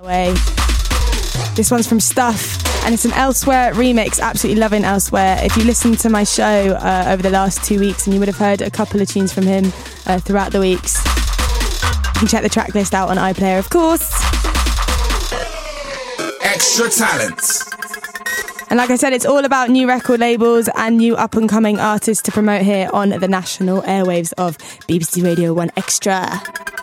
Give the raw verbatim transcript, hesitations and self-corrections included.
This one's from Stuff, and it's an Elsewhere remix. Absolutely loving Elsewhere. If you listened to my show uh, over the last two weeks, and you would have heard a couple of tunes from him uh, throughout the weeks. You can check the track list out on iPlayer, of course. Extra Talent. And like I said, it's all about new record labels and new up-and-coming artists to promote here on the national airwaves of B B C Radio one Extra.